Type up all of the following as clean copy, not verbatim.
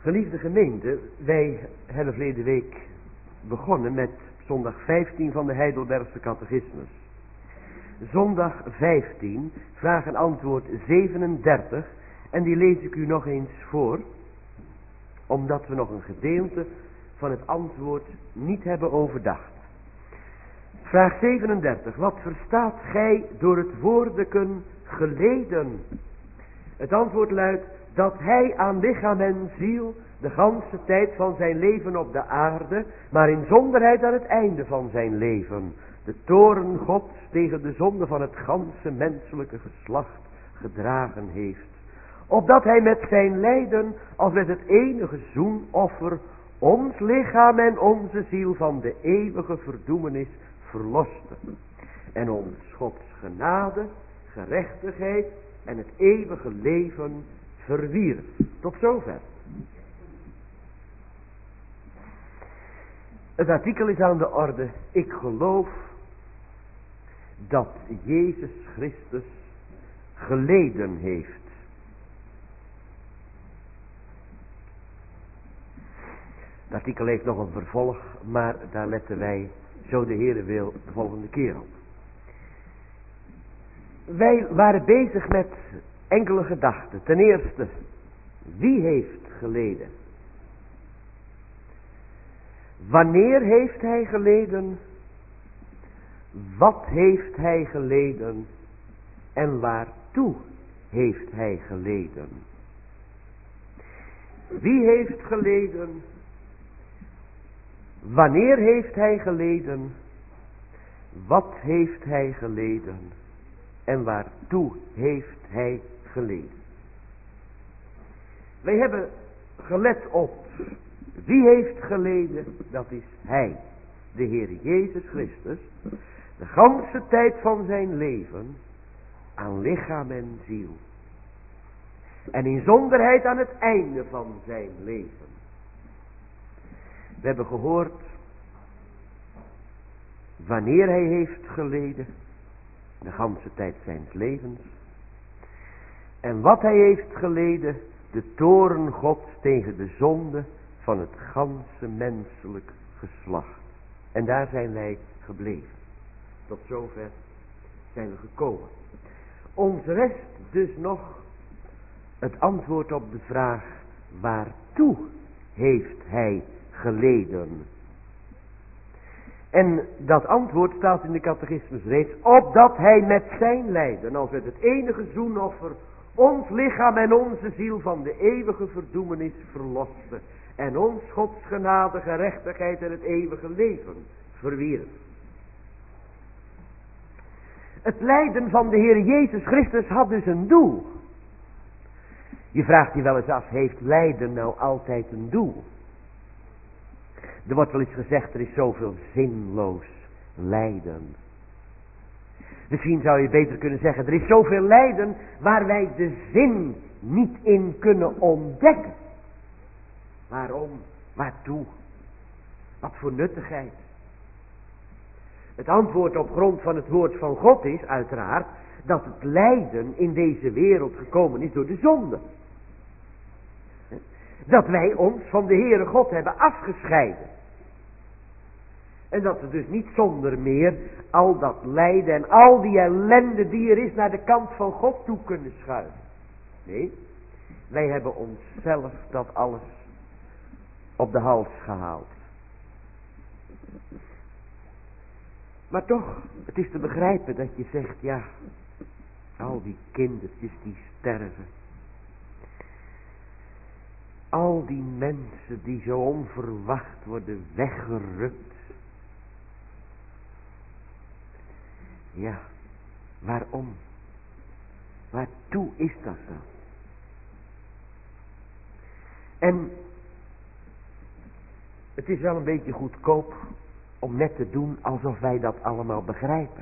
Geliefde gemeente, wij hebben verleden week begonnen met zondag 15 van de Heidelbergse catechismus. Zondag 15, vraag en antwoord 37, en die lees ik u nog eens voor, omdat we nog een gedeelte van het antwoord niet hebben overdacht. Vraag 37, wat verstaat gij door het woordeken geleden? Het antwoord luidt dat hij aan lichaam en ziel de ganse tijd van zijn leven op de aarde, maar in zonderheid aan het einde van zijn leven, de toorn Gods tegen de zonde van het ganse menselijke geslacht gedragen heeft, opdat hij met zijn lijden als met het enige zoenoffer ons lichaam en onze ziel van de eeuwige verdoemenis verloste en ons Gods genade, gerechtigheid en het eeuwige leven verwierf. Tot zover. Het artikel is aan de orde. Ik geloof dat Jezus Christus geleden heeft. Het artikel heeft nog een vervolg, maar daar letten wij, zo de Heere wil, de volgende keer op. Wij waren bezig met enkele gedachten. Ten eerste, wie heeft geleden? Wanneer heeft hij geleden? Wat heeft hij geleden? En waartoe heeft hij geleden? Wie heeft geleden? Wanneer heeft hij geleden? Wat heeft hij geleden? En waartoe heeft hij geleden? Wij hebben gelet op wie heeft geleden. Dat is hij, de Heer Jezus Christus, de ganse tijd van zijn leven aan lichaam en ziel. En in zonderheid aan het einde van zijn leven. We hebben gehoord wanneer hij heeft geleden, de ganse tijd zijns levens. En wat hij heeft geleden, de toorn Gods tegen de zonde van het ganse menselijk geslacht. En daar zijn wij gebleven. Tot zover zijn we gekomen. Ons rest dus nog het antwoord op de vraag, waartoe heeft hij geleden? En dat antwoord staat in de catechismus reeds, opdat hij met zijn lijden, als met het enige zoenoffer, ons lichaam en onze ziel van de eeuwige verdoemenis verloste en ons Gods genade, gerechtigheid en het eeuwige leven verwierf. Het lijden van de Heer Jezus Christus had dus een doel. Je vraagt je wel eens af, heeft lijden nou altijd een doel? Er wordt wel eens gezegd, er is zoveel zinloos lijden. Misschien zou je beter kunnen zeggen, er is zoveel lijden waar wij de zin niet in kunnen ontdekken. Waarom? Waartoe? Wat voor nuttigheid? Het antwoord op grond van het woord van God is uiteraard dat het lijden in deze wereld gekomen is door de zonde. Dat wij ons van de Heere God hebben afgescheiden. En dat we dus niet zonder meer al dat lijden en al die ellende die er is naar de kant van God toe kunnen schuiven. Nee, wij hebben onszelf dat alles op de hals gehaald. Maar toch, het is te begrijpen dat je zegt, ja, al die kindertjes die sterven. Al die mensen die zo onverwacht worden weggerukt. Ja, waarom? Waartoe is dat dan? En het is wel een beetje goedkoop om net te doen alsof wij dat allemaal begrijpen.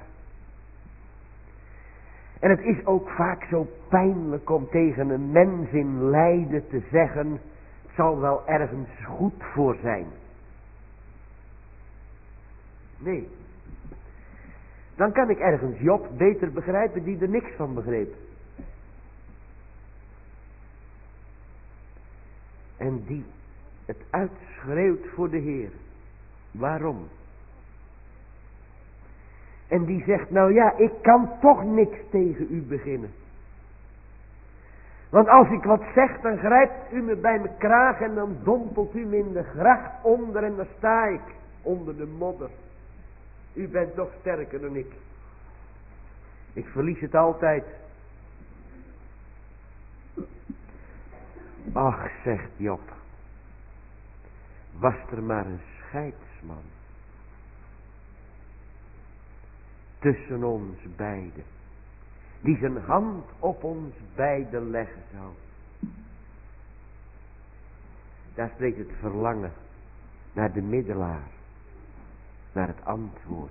En het is ook vaak zo pijnlijk om tegen een mens in lijden te zeggen, het zal wel ergens goed voor zijn. Nee. Dan kan ik ergens Job beter begrijpen die er niks van begreep. En die het uitschreeuwt voor de Heer. Waarom? En die zegt, nou ja, ik kan toch niks tegen u beginnen. Want als ik wat zeg, dan grijpt u me bij mijn kraag en dan dompelt u me in de gracht onder en dan sta ik onder de modder. U bent toch sterker dan ik. Ik verlies het altijd. Ach, zegt Job, was er maar een scheidsman tussen ons beiden, die zijn hand op ons beiden leggen zou. Daar spreekt het verlangen naar de middelaar, naar het antwoord.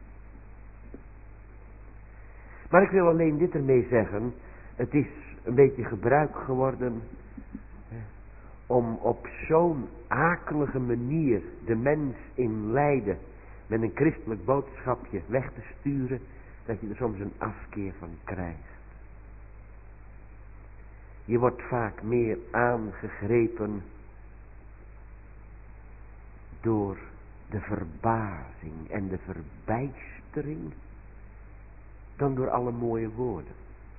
Maar ik wil alleen dit ermee zeggen, het is een beetje gebruik geworden om op zo'n akelige manier de mens in lijden met een christelijk boodschapje weg te sturen, dat je er soms een afkeer van krijgt. Je wordt vaak meer aangegrepen door de verbazing en de verbijstering dan door alle mooie woorden.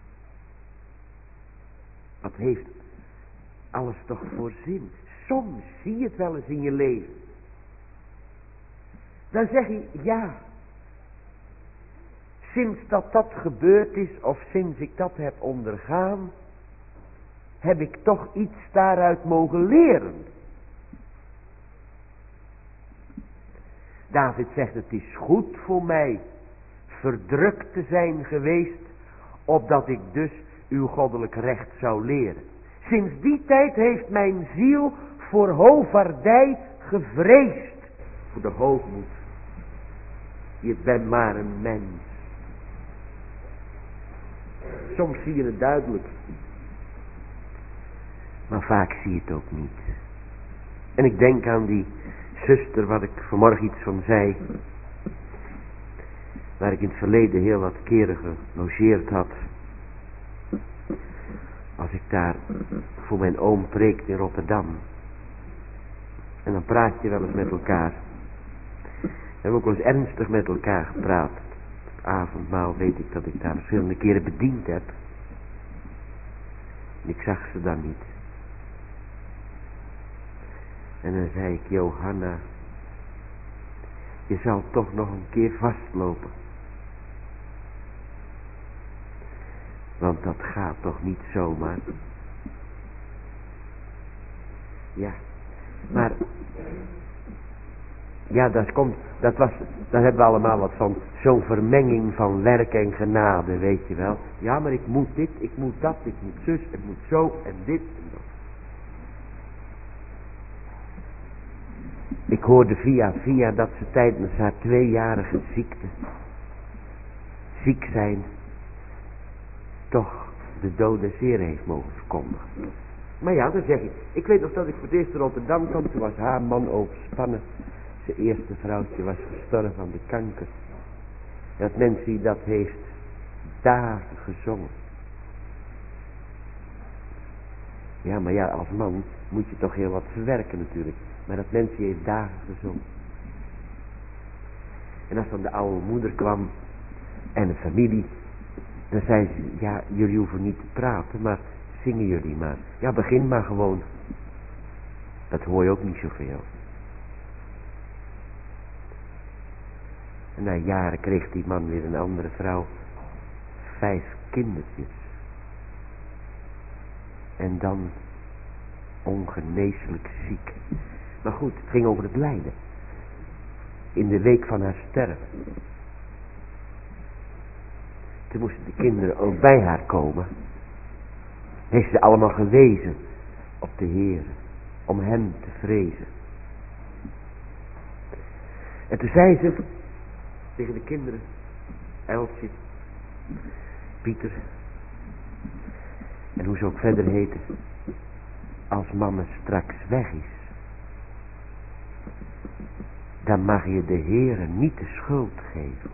Wat heeft alles toch voor zin? Soms zie je het wel eens in je leven. Dan zeg je, ja, sinds dat gebeurd is, of sinds ik dat heb ondergaan, heb ik toch iets daaruit mogen leren. David zegt, het is goed voor mij verdrukt te zijn geweest, opdat ik dus uw goddelijk recht zou leren. Sinds die tijd heeft mijn ziel voor hovaardij gevreesd, voor de hoogmoed. Je bent maar een mens. Soms zie je het duidelijk, maar vaak zie je het ook niet. En ik denk aan die zuster, wat ik vanmorgen iets van zei, waar ik in het verleden heel wat keren gelogeerd had. Als ik daar voor mijn oom preekte in Rotterdam. En dan praat je wel eens met elkaar. We hebben ook wel eens ernstig met elkaar gepraat. Het avondmaal weet ik dat ik daar verschillende keren bediend heb. En ik zag ze dan niet. En dan zei ik, Johanna, je zal toch nog een keer vastlopen. Want dat gaat toch niet zomaar. Ja, maar ja, dat hebben we allemaal wat van, zo'n vermenging van werk en genade, weet je wel. Ja, maar ik moet dit, ik moet dat, ik moet zus, ik moet zo en dit en dat. Ik hoorde via dat ze tijdens haar 2-jarige ziekte, ziek zijn, toch de dode zeer heeft mogen verkondigen. Maar ja, dan zeg ik weet nog dat ik voor het eerst in Rotterdam kwam, toen was haar man overspannen. Zijn eerste vrouwtje was gestorven van de kanker. En dat mens die dat heeft dagen gezongen. Ja, maar ja, als man moet je toch heel wat verwerken natuurlijk. Maar dat mensje heeft dagen gezongen. En als dan de oude moeder kwam en de familie, dan zei ze, ja, jullie hoeven niet te praten, maar zingen jullie maar. Ja, begin maar gewoon. Dat hoor je ook niet zoveel. En na jaren kreeg die man weer een andere vrouw. 5 kindertjes. En dan ongeneeslijk ziek. Maar goed, het ging over het lijden. In de week van haar sterven. Toen moesten de kinderen ook bij haar komen. Heeft ze allemaal gewezen op de Heer. Om hem te vrezen. En toen zei ze tegen de kinderen. Eltje. Pieter. En hoe ze ook verder heten. Als mama straks weg is. Dan mag je de Heere niet de schuld geven.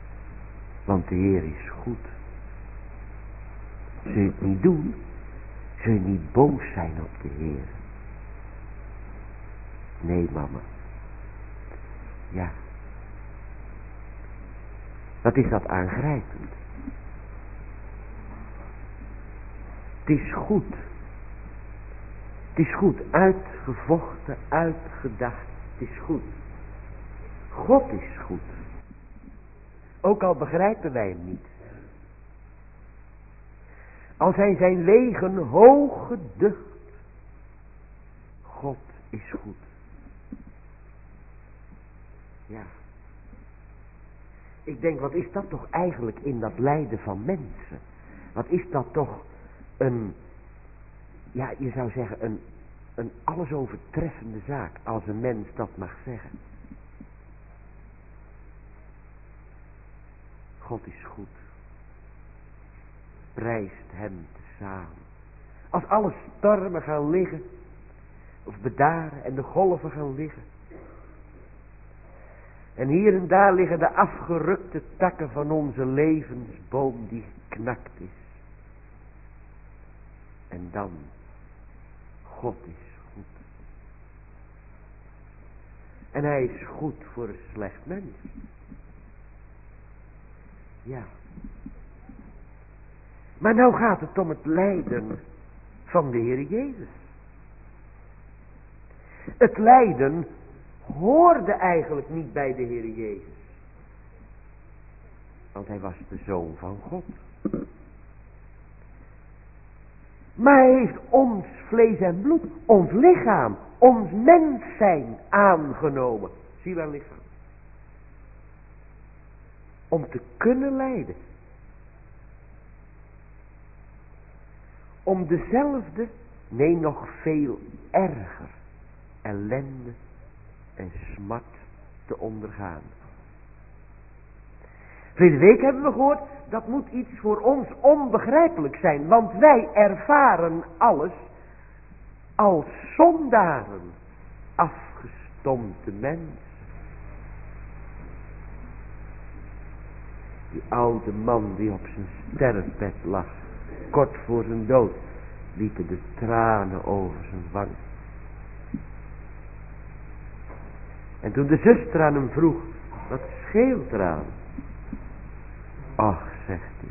Want de Heer is goed. Zul je het niet doen, Zul je niet boos zijn op de Heer? Nee, mama. Ja. Wat is dat aangrijpend? Het is goed. Het is goed, uitgevochten, uitgedacht. Het is goed. God is goed. Ook al begrijpen wij hem niet. Al zijn zijn wegen hoog geducht. God is goed. Ja. Ik denk, wat is dat toch eigenlijk in dat lijden van mensen? Wat is dat toch een, ja, je zou zeggen een alles overtreffende zaak, als een mens dat mag zeggen. God is goed. Prijst hem tezamen. Als alle stormen gaan liggen, of bedaren en de golven gaan liggen. En hier en daar liggen de afgerukte takken van onze levensboom die geknakt is. En dan, God is goed. En hij is goed voor een slecht mens. Ja. Maar nou gaat het om het lijden van de Heer Jezus. Het lijden hoorde eigenlijk niet bij de Heer Jezus. Want hij was de Zoon van God. Maar hij heeft ons vlees en bloed, ons lichaam, ons mens zijn aangenomen. Ziel en lichaam. Om te kunnen lijden. Om dezelfde, nee nog veel erger, ellende en smart te ondergaan. Vorige week hebben we gehoord, dat moet iets voor ons onbegrijpelijk zijn. Want wij ervaren alles als zondaren, afgestompte mensen. Die oude man die op zijn sterfbed lag, kort voor zijn dood, liepen de tranen over zijn wang. En toen de zuster aan hem vroeg, wat scheelt eraan? Ach, zegt hij,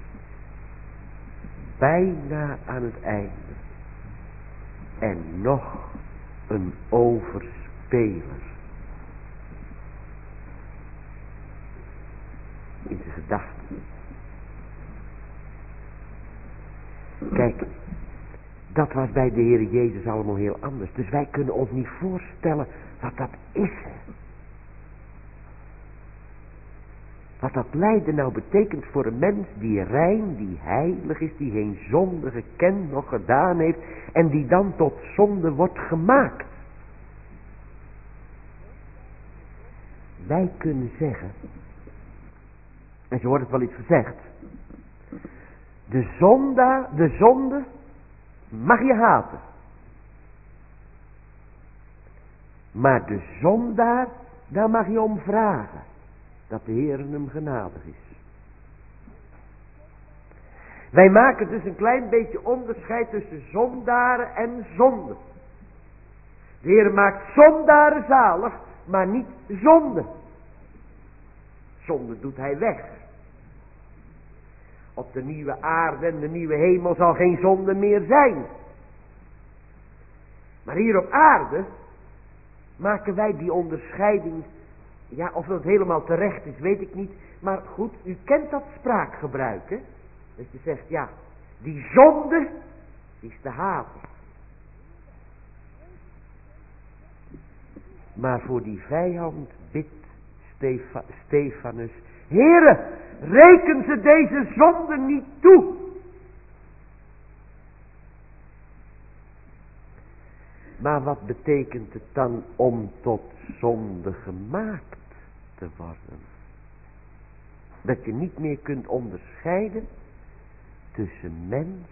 bijna aan het einde. En nog een overspeler. In zijn gedachten. Kijk, dat was bij de Heer Jezus allemaal heel anders. Dus wij kunnen ons niet voorstellen wat dat is. Wat dat lijden nou betekent voor een mens die rein, die heilig is, die geen zonde gekend nog gedaan heeft en die dan tot zonde wordt gemaakt. Wij kunnen zeggen, en zo wordt het wel iets gezegd, de zonde mag je haten. Maar de zondaar, daar mag je om vragen. Dat de Heer hem genadig is. Wij maken dus een klein beetje onderscheid tussen zondaren en zonde. De Heer maakt zondaren zalig, maar niet zonde. Zonde doet hij weg. Op de nieuwe aarde en de nieuwe hemel zal geen zonde meer zijn. Maar hier op aarde maken wij die onderscheiding. Ja, of dat helemaal terecht is, weet ik niet. Maar goed, u kent dat spraakgebruik, hè? Dat je zegt, ja, die zonde is te haten. Maar voor die vijand bidt Stefanus, Heere, reken ze deze zonde niet toe. Maar wat betekent het dan om tot zonde gemaakt te worden? Dat je niet meer kunt onderscheiden tussen mens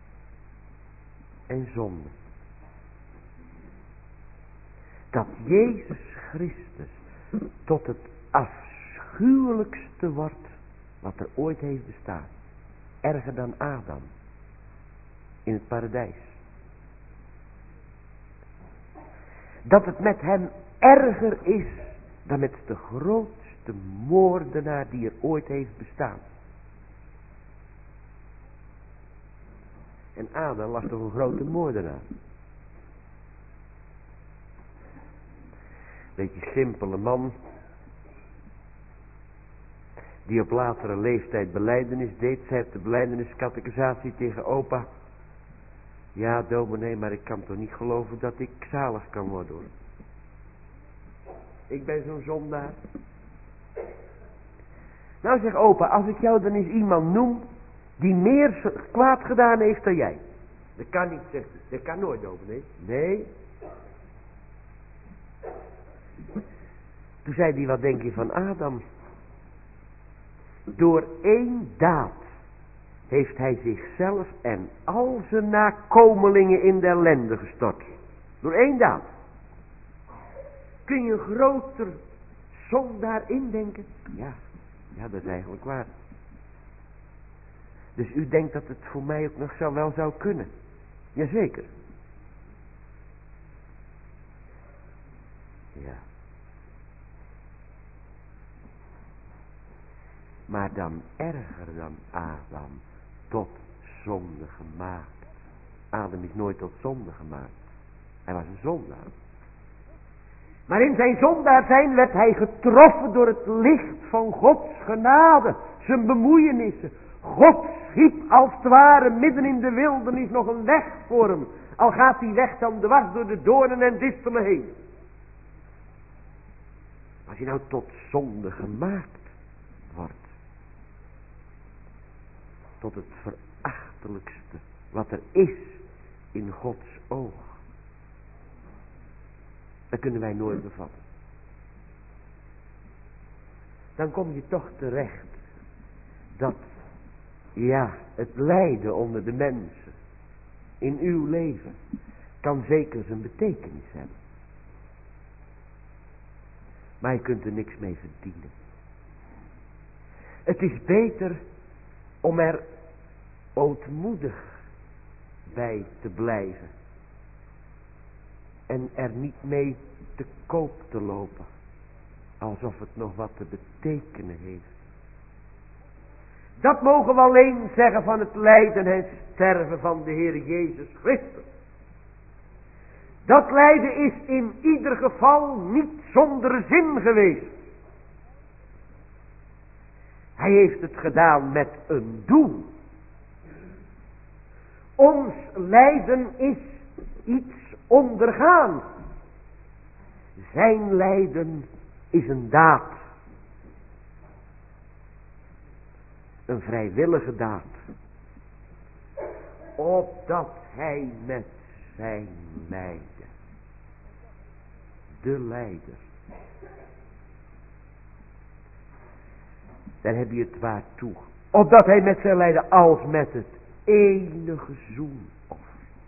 en zonde. Dat Jezus Christus tot het afschuwelijkste wordt wat er ooit heeft bestaan. Erger dan Adam in het paradijs. dat het met hem erger is dan met de grootste moordenaar die er ooit heeft bestaan. En Adam was toch een grote moordenaar. Beetje simpele man, die op latere leeftijd belijdenis deed. Zij heeft de belijdeniscatechisatie tegen opa. Ja, dominee, maar ik kan toch niet geloven dat ik zalig kan worden, hoor. Ik ben zo'n zondaar. Nou, zeg opa, als ik jou dan eens iemand noem die meer kwaad gedaan heeft dan jij. Dat kan niet, zegt hij. Dat kan nooit, dominee. Nee. Toen zei hij, wat denk je van Adam? Door één daad heeft hij zichzelf en al zijn nakomelingen in de ellende gestort. Door één daad. Kun je een groter zondaar indenken? Ja, dat is eigenlijk waar. Dus u denkt dat het voor mij ook nog wel zou kunnen? Jazeker. Ja. Maar dan erger dan Adam tot zonde gemaakt. Adam is nooit tot zonde gemaakt. Hij was een zondaar. Maar in zijn zondaar zijn werd hij getroffen door het licht van Gods genade. Zijn bemoeienissen. God schiep als het ware midden in de wildernis nog een weg voor hem. Al gaat die weg dan dwars door de doornen en distelen heen. Als hij nou tot zonde gemaakt wordt. Tot het verachtelijkste wat er is in Gods oog. Dat kunnen wij nooit bevatten. Dan kom je toch terecht dat, ja, het lijden onder de mensen in uw leven kan zeker zijn betekenis hebben. Maar je kunt er niks mee verdienen. Het is beter om er ootmoedig bij te blijven. En er niet mee te koop te lopen. Alsof het nog wat te betekenen heeft. Dat mogen we alleen zeggen van het lijden en sterven van de Heer Jezus Christus. Dat lijden is in ieder geval niet zonder zin geweest. Hij heeft het gedaan met een doel. Ons lijden is iets ondergaan. Zijn lijden is een daad. Een vrijwillige daad. Opdat hij met zijn lijden, de lijder, daar heb je het waartoe. Opdat hij met zijn lijden als met het enige zoenoffer.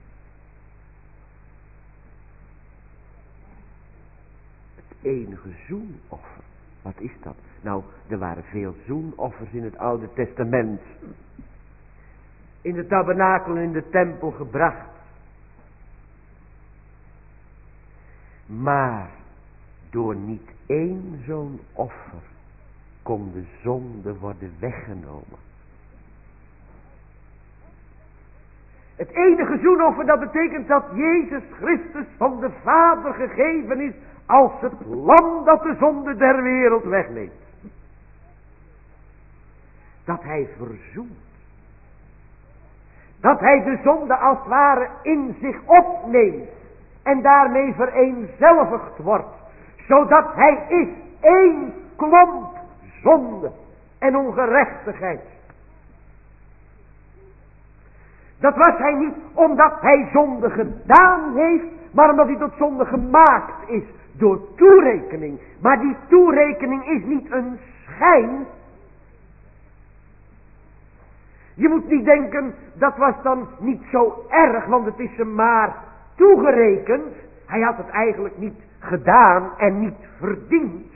Het enige zoenoffer. Wat is dat? Nou, er waren veel zoenoffers in het Oude Testament. In de tabernakel en in de tempel gebracht. Maar door niet één zo'n offer kon de zonde worden weggenomen. Het enige zoenoffer, dat betekent dat Jezus Christus van de Vader gegeven is als het lam dat de zonde der wereld wegneemt. Dat hij verzoent. Dat hij de zonde als het ware in zich opneemt. En daarmee vereenzelvigd wordt. Zodat hij is één klomp zonde en ongerechtigheid. Dat was hij niet omdat hij zonde gedaan heeft, maar omdat hij tot zonde gemaakt is door toerekening. Maar die toerekening is niet een schijn. Je moet niet denken, dat was dan niet zo erg, want het is hem maar toegerekend. Hij had het eigenlijk niet gedaan en niet verdiend.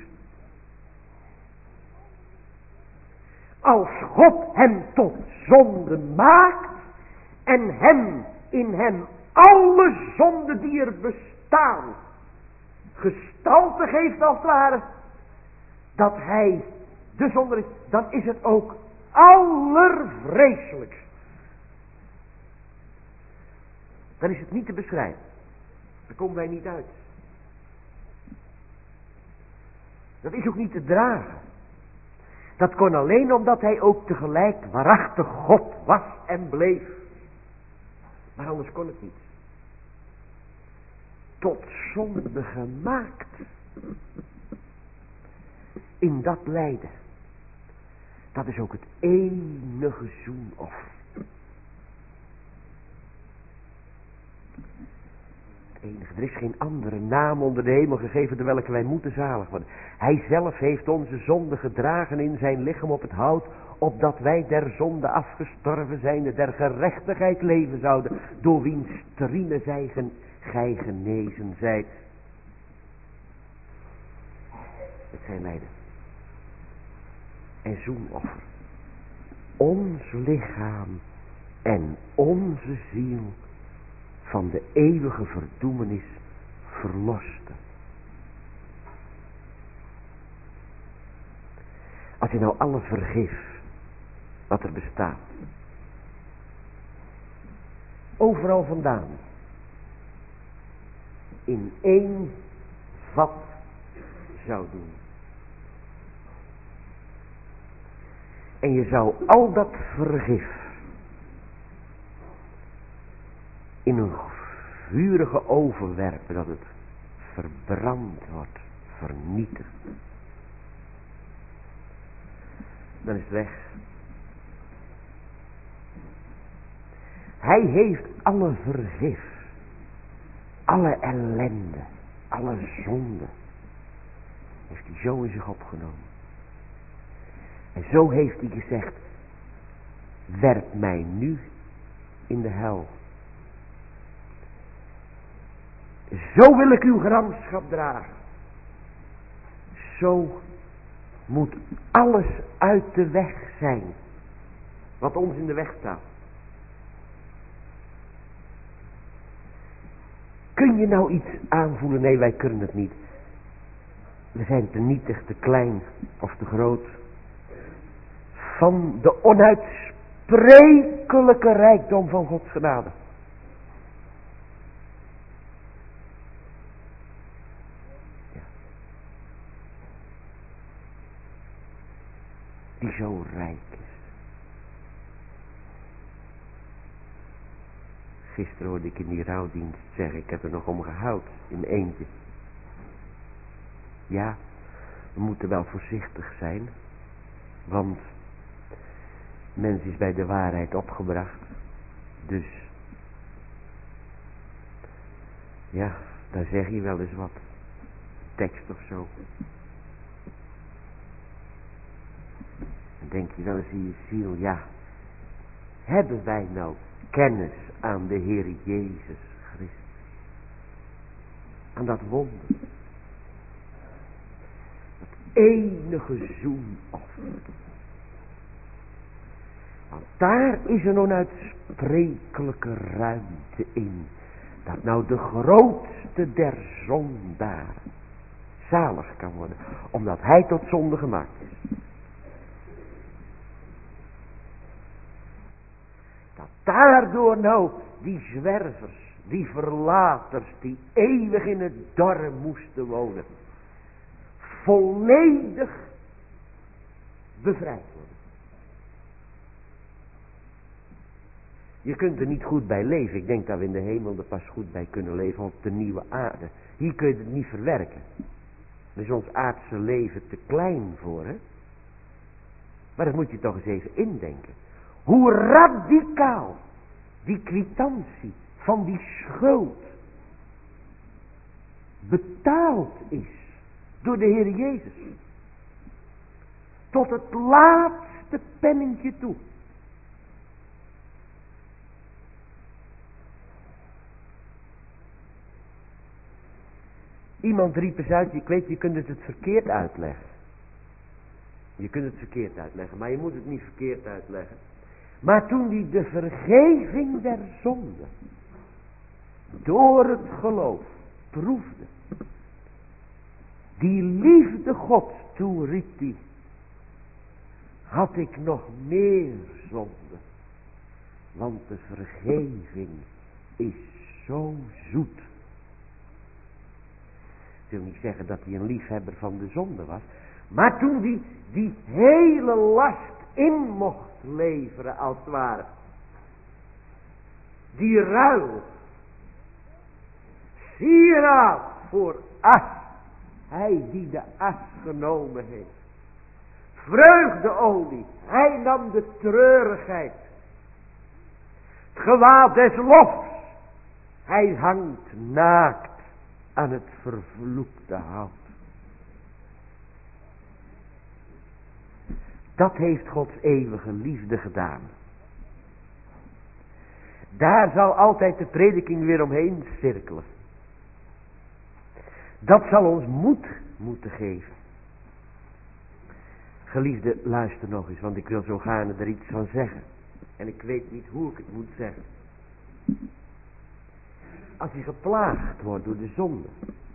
Als God hem tot zonde maakt en hem in hem alle zonden die er bestaan gestalte geeft als het ware, dat hij de zonde is, dan is het ook allervreselijkst. Dan is het niet te beschrijven. Daar komen wij niet uit. Dat is ook niet te dragen. Dat kon alleen omdat hij ook tegelijk waarachtig God was en bleef. Maar anders kon het niet. Tot zonde gemaakt. In dat lijden. Dat is ook het enige zoenoffer. Het enige. Er is geen andere naam onder de hemel gegeven door welke wij moeten zalig worden. Hij zelf heeft onze zonde gedragen in zijn lichaam op het hout, opdat wij der zonde afgestorven zijnde der gerechtigheid leven zouden, door wiens striemen gij genezen zijt. Het zijn lijden. En zoenoffer. Ons lichaam en onze ziel van de eeuwige verdoemenis verloste. Als je nou alle vergif wat er bestaat, overal vandaan, in één vat zou doen. En je zou al dat vergif in een vurige oven werpen, dat het verbrand wordt, vernietigd. Dan is het weg. Hij heeft alle vergif, alle ellende, alle zonde, heeft hij zo in zich opgenomen. En zo heeft hij gezegd, werp mij nu in de hel. Zo wil ik uw gramschap dragen. Zo moet alles uit de weg zijn wat ons in de weg staat. Kun je nou iets aanvoelen? Nee, wij kunnen het niet. We zijn te nietig, te klein of te groot. Van de onuitsprekelijke rijkdom van Gods genade. Ja. Die zo rijk is. Gisteren hoorde ik in die rouwdienst zeggen, ik heb er nog om gehuild in mijn eentje. Ja, we moeten wel voorzichtig zijn, want mens is bij de waarheid opgebracht. Dus, ja, daar zeg je wel eens wat. Tekst of zo. Dan denk je wel eens in je ziel, ja, hebben wij nou kennis aan de Heer Jezus Christus? Aan dat wonder. Dat enige zoenoffer. Want daar is een onuitsprekelijke ruimte in. Dat nou de grootste der zondaren zalig kan worden. Omdat hij tot zonde gemaakt is. Dat daardoor nou die zwervers, die verlaters, die eeuwig in het dorre moesten wonen, volledig bevrijd worden. Je kunt er niet goed bij leven. Ik denk dat we in de hemel er pas goed bij kunnen leven op de nieuwe aarde. Hier kun je het niet verwerken. Er is ons aardse leven te klein voor, hè? Maar dat moet je toch eens even indenken. Hoe radicaal die kwitantie van die schuld betaald is door de Heer Jezus. Tot het laatste pennetje toe. Iemand riep eens uit, ik weet, je kunt het verkeerd uitleggen. Je kunt het verkeerd uitleggen, maar je moet het niet verkeerd uitleggen. Maar toen hij de vergeving der zonde door het geloof proefde, Die liefde Gods, toen riep hij, had ik nog meer zonde, want de vergeving is zo zoet. Ik wil niet zeggen dat hij een liefhebber van de zonde was, maar toen hij die hele last in mocht leveren als het ware, die ruil, sieraad voor as, hij die de as genomen heeft, vreugdeolie, hij nam de treurigheid, het gewaad des lofs, hij hangt naakt aan het vervloekte hout. Dat heeft Gods eeuwige liefde gedaan. Daar zal altijd de prediking weer omheen cirkelen. Dat zal ons moed moeten geven. Geliefde, luister nog eens, want ik wil zo gaarne er iets van zeggen. En ik weet niet hoe ik het moet zeggen. Als je geplaagd wordt door de zonde.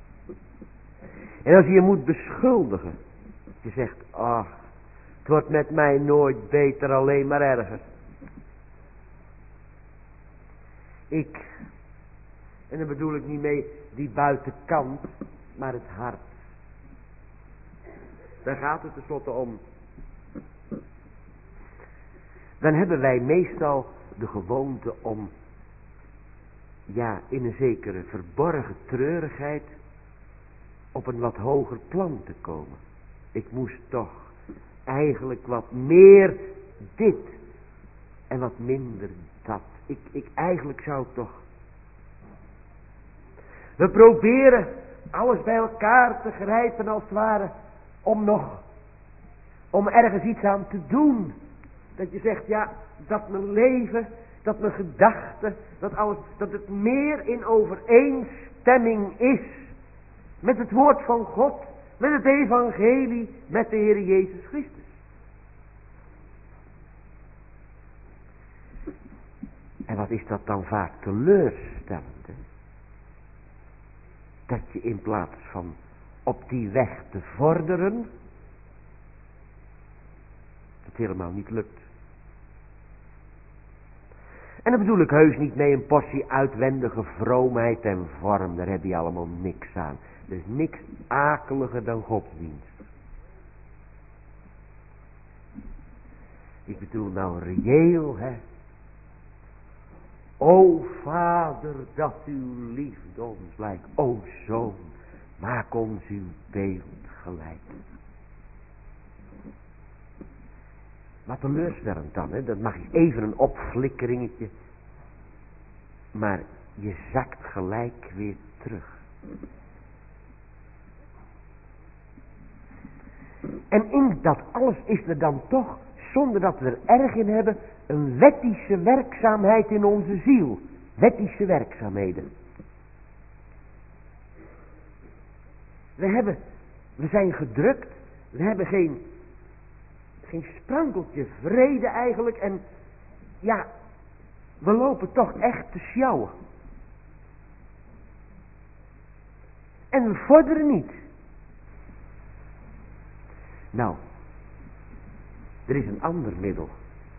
En als je je moet beschuldigen. Je zegt, ach, het wordt met mij nooit beter, alleen maar erger. En daar bedoel ik niet mee die buitenkant, maar het hart. Daar gaat het tenslotte om. Dan hebben wij meestal de gewoonte om, ja, in een zekere verborgen treurigheid op een wat hoger plan te komen. Ik moest toch eigenlijk wat meer dit en wat minder dat. Eigenlijk zou ik toch. We proberen alles bij elkaar te grijpen als het ware om ergens iets aan te doen. Dat je zegt, ja, dat mijn leven, dat mijn gedachten, dat alles, dat het meer in overeenstemming is met het woord van God, met het evangelie, met de Heer Jezus Christus. En wat is dat dan vaak teleurstellend, hè? Dat je in plaats van op die weg te vorderen, het helemaal niet lukt. En dan bedoel ik heus niet mee een portie uitwendige vroomheid en vorm, daar heb je allemaal niks aan. Er is niks akeliger dan godsdienst. Ik bedoel nou reëel, hè. O Vader, dat uw liefde ons lijkt. O Zoon, maak ons uw beeld gelijk. Wat teleurstellend dan, hè. Dat mag even een opflikkeringetje. Maar je zakt gelijk weer terug. En in dat alles is er dan toch, zonder dat we er erg in hebben, een wettische werkzaamheid in onze ziel. Wettische werkzaamheden. We zijn gedrukt. We hebben geen sprankeltje vrede eigenlijk. En ja, we lopen toch echt te sjouwen. En we vorderen niet. Nou, er is een ander middel.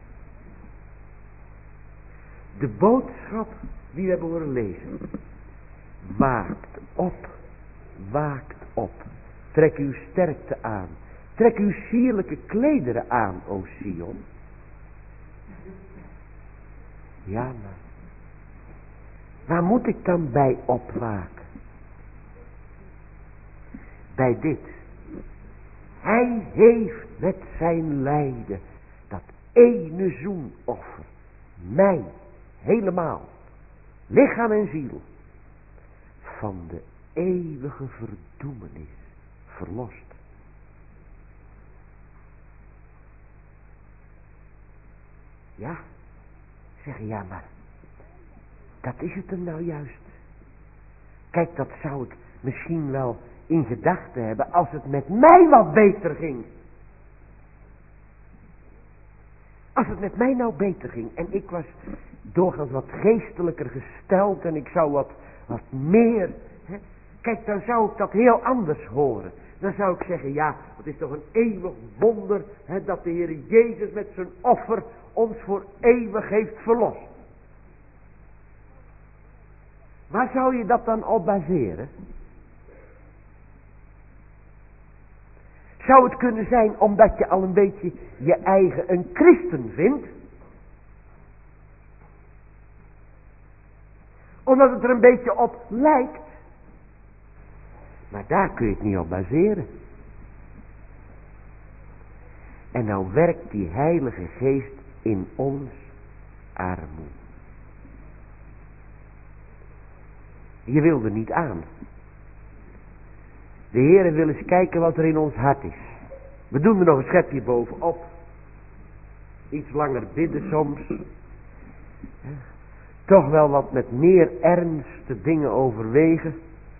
De boodschap die we hebben horen lezen. Waakt op, waakt op. Trek uw sterkte aan. Trek uw sierlijke klederen aan, o Sion. Ja, maar waar moet ik dan bij opwaken? Bij dit. Hij heeft met zijn lijden dat ene zoenoffer mij helemaal, lichaam en ziel, van de eeuwige verdoemenis verlost. Ja, zeg je, ja, maar dat is het hem nou juist. Kijk, dat zou ik misschien wel in gedachten hebben als het met mij wat beter ging. Als het met mij nou beter ging en ik was doorgaans wat geestelijker gesteld en ik zou wat meer. Hè? Kijk, dan zou ik dat heel anders horen. Dan zou ik zeggen, ja, het is toch een eeuwig wonder, hè, dat de Heer Jezus met zijn offer ons voor eeuwig heeft verlost. Waar zou je dat dan op baseren? Zou het kunnen zijn omdat je al een beetje je eigen een christen vindt? Omdat het er een beetje op lijkt? Maar daar kun je het niet op baseren. En nou werkt die Heilige Geest in ons armoede. Je wil er niet aan. De Heere wil eens kijken wat er in ons hart is. We doen er nog een schepje bovenop. Iets langer bidden soms. Toch wel wat met meer ernst de dingen overwegen.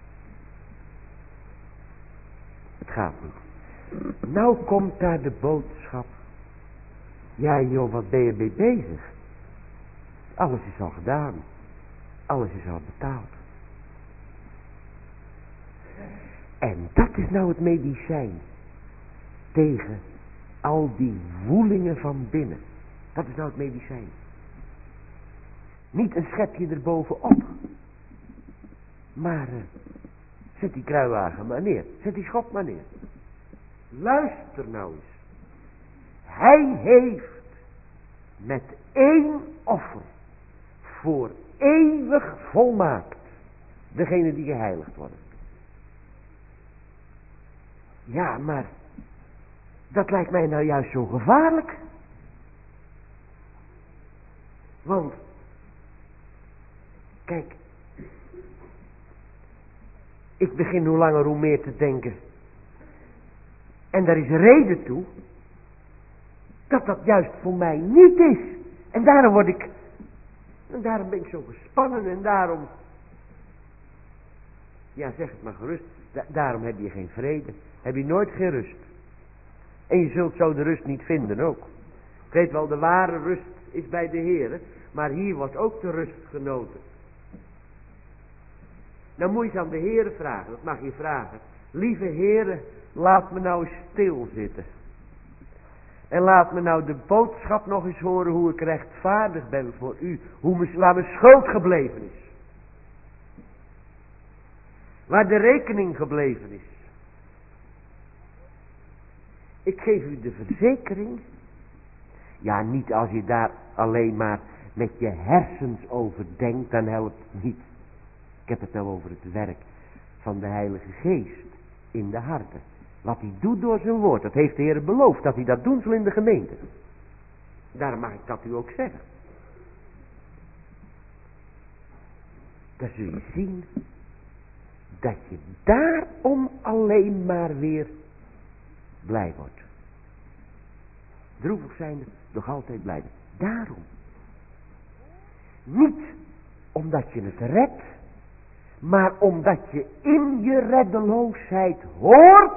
Het gaat niet. Nou komt daar de boodschap. Ja joh, wat ben je mee bezig? Alles is al gedaan. Alles is al betaald. En dat is nou het medicijn tegen al die woelingen van binnen. Dat is nou het medicijn. Niet een schepje erbovenop. Maar zet die kruiwagen maar neer. Zet die schop maar neer. Luister nou eens. Hij heeft met één offer voor eeuwig volmaakt degene die geheiligd worden. Ja, maar dat lijkt mij nou juist zo gevaarlijk. Want, kijk, ik begin hoe langer hoe meer te denken. En daar is reden toe, dat dat juist voor mij niet is. En daarom daarom ben ik zo gespannen en daarom, ja zeg het maar gerust, daarom heb je geen vrede. Heb je nooit geen rust. En je zult zo de rust niet vinden ook. Ik weet wel, de ware rust is bij de Heere. Maar hier wordt ook de rust genoten. Nou moet je eens aan de Heere vragen. Dat mag je vragen. Lieve Heere, laat me nou eens stilzitten. En laat me nou de boodschap nog eens horen hoe ik rechtvaardig ben voor u. Waar mijn schuld gebleven is. Waar de rekening gebleven is. Ik geef u de verzekering. Ja, niet als je daar alleen maar met je hersens over denkt, dan helpt het niet. Ik heb het nou over het werk van de Heilige Geest in de harten. Wat hij doet door zijn woord, dat heeft de Heer beloofd, dat hij dat doen zal in de gemeente. Daarom mag ik dat u ook zeggen. Dan zul je zien dat je daarom alleen maar weer blij wordt. Droevig zijnde, nog altijd blij. Daarom. Niet omdat je het redt, maar omdat je in je reddeloosheid hoort,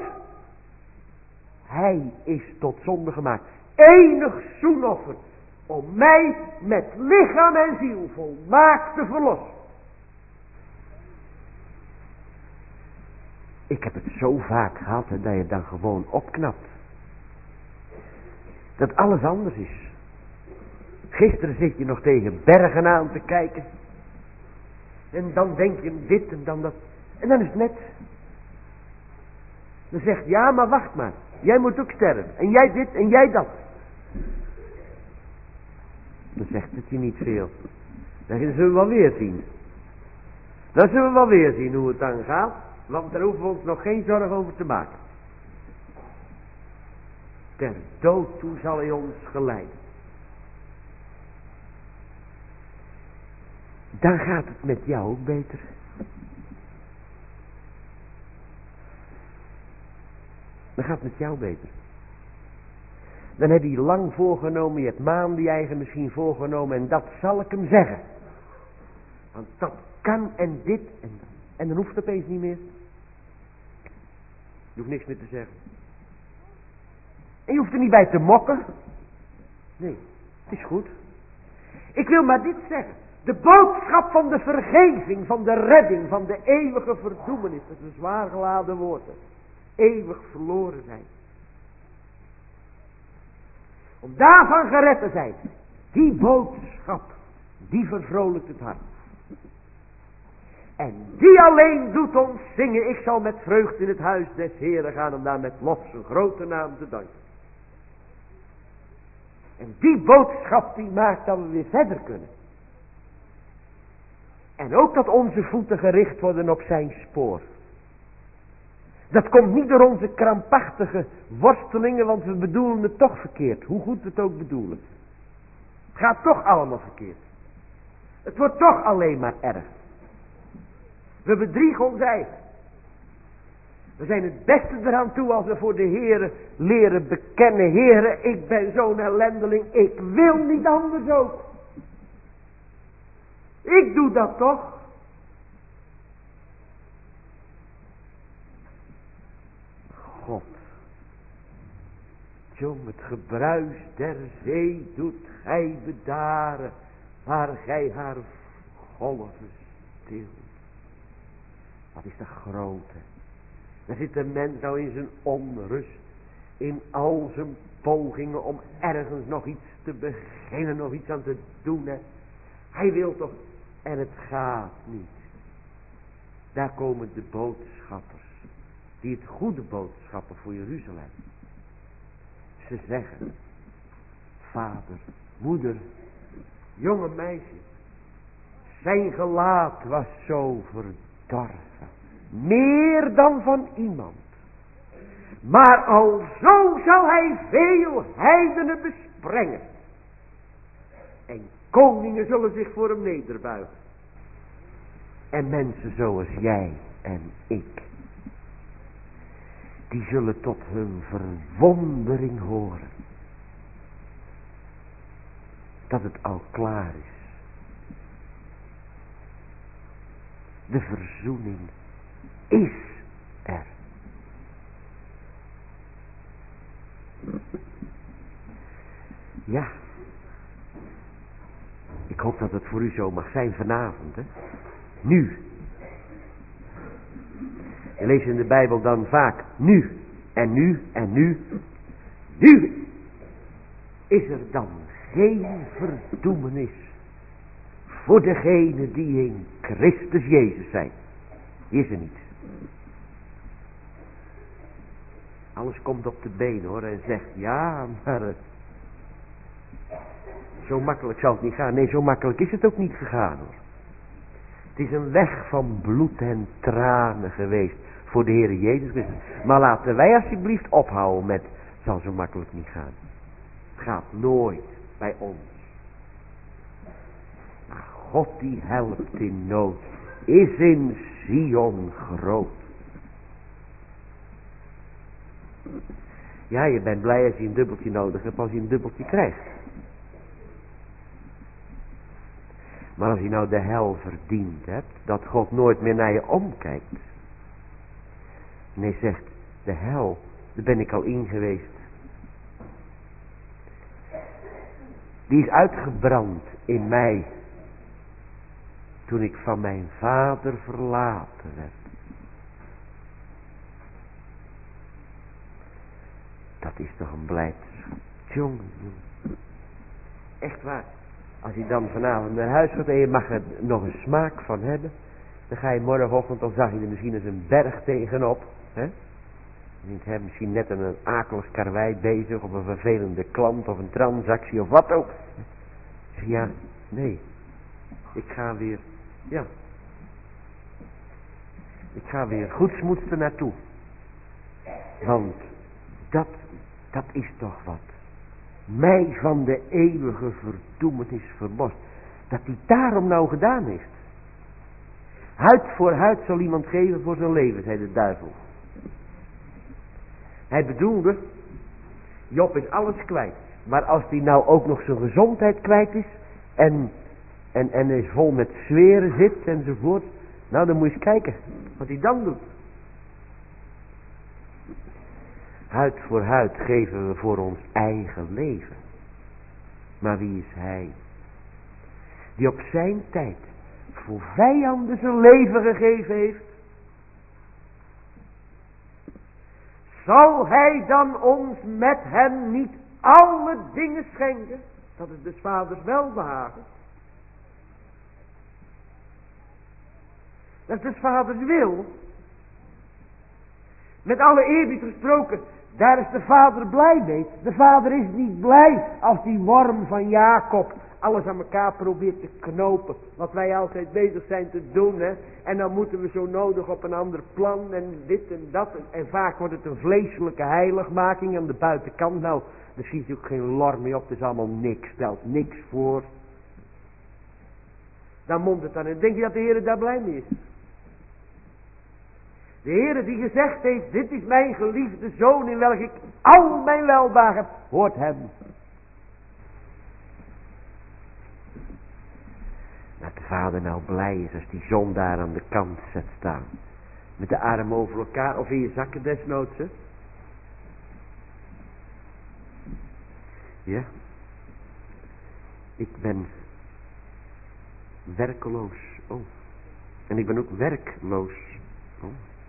hij is tot zonde gemaakt. Enig zoenoffer om mij met lichaam en ziel volmaakt te verlossen. Ik heb het zo vaak gehad dat je dan gewoon opknapt. Dat alles anders is. Gisteren zit je nog tegen bergen aan te kijken. En dan denk je dit en dan dat. En dan is het net. Dan zegt ja, maar wacht maar. Jij moet ook sterven. En jij dit en jij dat. Dan zegt het je niet veel. Dan zullen we wel weer zien. Dan zullen we wel weer zien hoe het dan gaat. Want daar hoeven we ons nog geen zorgen over te maken. Ter dood toe zal hij ons geleiden. Dan gaat het met jou ook beter. Dan gaat het met jou beter. Dan heb je lang voorgenomen, je hebt maanden je eigen misschien voorgenomen en dat zal ik hem zeggen. Want dat kan en dit en dat. En dan hoeft het opeens niet meer. Je hoeft niks meer te zeggen. En je hoeft er niet bij te mokken. Nee, het is goed. Ik wil maar dit zeggen. De boodschap van de vergeving, van de redding, van de eeuwige verdoemenis. Dat is een zwaar geladen woord. Eeuwig verloren zijn. Om daarvan gered te zijn. Die boodschap, die vervrolijkt het hart. En die alleen doet ons zingen. Ik zal met vreugde in het huis des Heren gaan om daar met lof zijn grote naam te danken. En die boodschap die maakt dat we weer verder kunnen. En ook dat onze voeten gericht worden op zijn spoor. Dat komt niet door onze krampachtige worstelingen, want we bedoelen het toch verkeerd. Hoe goed we het ook bedoelen. Het gaat toch allemaal verkeerd. Het wordt toch alleen maar erg. We bedriegen ons eigen. We zijn het beste eraan toe als we voor de Heere leren bekennen. Heere, ik ben zo'n ellendeling. Ik wil niet anders ook. Ik doe dat toch. God. Jong, het gebruis der zee doet gij bedaren, waar gij haar golven stil. Wat is dat groot, hè? Daar zit de mens nou in zijn onrust, in al zijn pogingen om ergens nog iets te beginnen, nog iets aan te doen, hè? Hij wil toch, en het gaat niet. Daar komen de boodschappers, die het goede boodschappen voor Jeruzalem. Ze zeggen, vader, moeder, jonge meisje, zijn gelaat was zo verdorven, meer dan van iemand. Maar alzo zal hij veel heidenen besprengen. En koningen zullen zich voor hem nederbuigen. En mensen zoals jij en ik, die zullen tot hun verwondering horen dat het al klaar is. De verzoening is er. Ja, ik hoop dat het voor u zo mag zijn vanavond, hè? Nu. Je leest in de Bijbel dan vaak nu en nu en nu. Nu is er dan geen verdoemenis voor degenen die in Christus Jezus zijn. Die is er niet. Alles komt op de been, hoor, en zegt ja, maar zo makkelijk zal het niet gaan. Nee, zo makkelijk is het ook niet gegaan, hoor. Het is een weg van bloed en tranen geweest voor de Heer Jezus Christus. Maar laten wij alsjeblieft ophouden met, het zal zo makkelijk niet gaan. Het gaat nooit bij ons. Maar God die helpt in nood, is in Sion groot. Ja, je bent blij als je een dubbeltje nodig hebt, als je een dubbeltje krijgt. Maar als je nou de hel verdiend hebt, dat God nooit meer naar je omkijkt. En hij zegt, de hel, daar ben ik al in geweest. Die is uitgebrand in mij, toen ik van mijn vader verlaten werd. Dat is toch een blijdschap. Jongen. Echt waar. Als je dan vanavond naar huis gaat en je mag er nog een smaak van hebben. Dan ga je morgenochtend, dan zag je er misschien eens een berg tegenop. Hè? Niet, hè? Misschien net een akelig karwei bezig. Of een vervelende klant of een transactie of wat ook. Ja, nee. Ik ga weer, ja. Ik ga weer goedsmoeds er naartoe. Want dat is toch wat. Mij van de eeuwige verdoemenis verlost. Dat hij daarom nou gedaan heeft. Huid voor huid zal iemand geven voor zijn leven, zei de duivel. Hij bedoelde, Job is alles kwijt. Maar als hij nou ook nog zijn gezondheid kwijt is. En is vol met zweren zit enzovoort. Nou, dan moet je eens kijken wat hij dan doet. Huid voor huid geven we voor ons eigen leven. Maar wie is hij? die op zijn tijd voor vijanden zijn leven gegeven heeft, zal hij dan ons met hem niet alle dingen schenken? Dat is des vaders welbehagen. Dat is des vaders wil. Met alle eerbied gesproken, daar is de vader blij mee. De vader is niet blij als die worm van Jacob alles aan elkaar probeert te knopen. Wat wij altijd bezig zijn te doen. Hè? En dan moeten we zo nodig op een ander plan en dit en dat. En vaak wordt het een vleeselijke heiligmaking aan de buitenkant. Nou, daar schiet ook geen lor mee op. Het is allemaal niks. Stelt niks voor. Dan mondt het dan. En denk je dat de Heer daar blij mee is? De Heer die gezegd heeft, dit is mijn geliefde zoon in welke ik al mijn welbehagen heb, hoort hem. Dat de vader nou blij is als die zon daar aan de kant zet staan. Met de armen over elkaar of in je zakken desnoods. Hè? Ja. Ik ben werkeloos. Oh. En ik ben ook werkloos. Oh.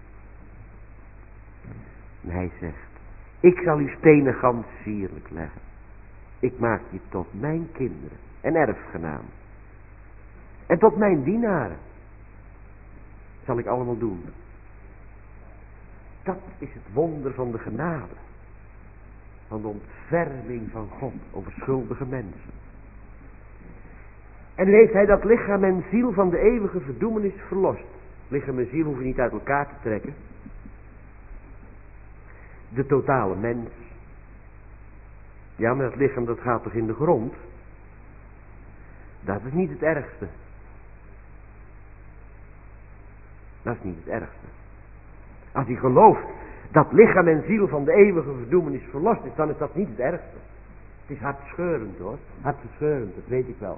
En hij zegt, ik zal uw stenen gans sierlijk leggen. Ik maak je tot mijn kinderen en erfgenamen. En tot mijn dienaren. Zal ik allemaal doen. Dat is het wonder van de genade. Van de ontferming van God over schuldige mensen. En nu heeft hij dat lichaam en ziel van de eeuwige verdoemenis verlost. Lichaam en ziel hoef je niet uit elkaar te trekken. De totale mens. Ja, maar dat lichaam dat gaat toch in de grond? Dat is niet het ergste. Dat is niet het ergste. Als hij gelooft dat lichaam en ziel van de eeuwige verdoemenis verlost is, dan is dat niet het ergste. Het is hartscheurend hoor. Hartverscheurend, dat weet ik wel.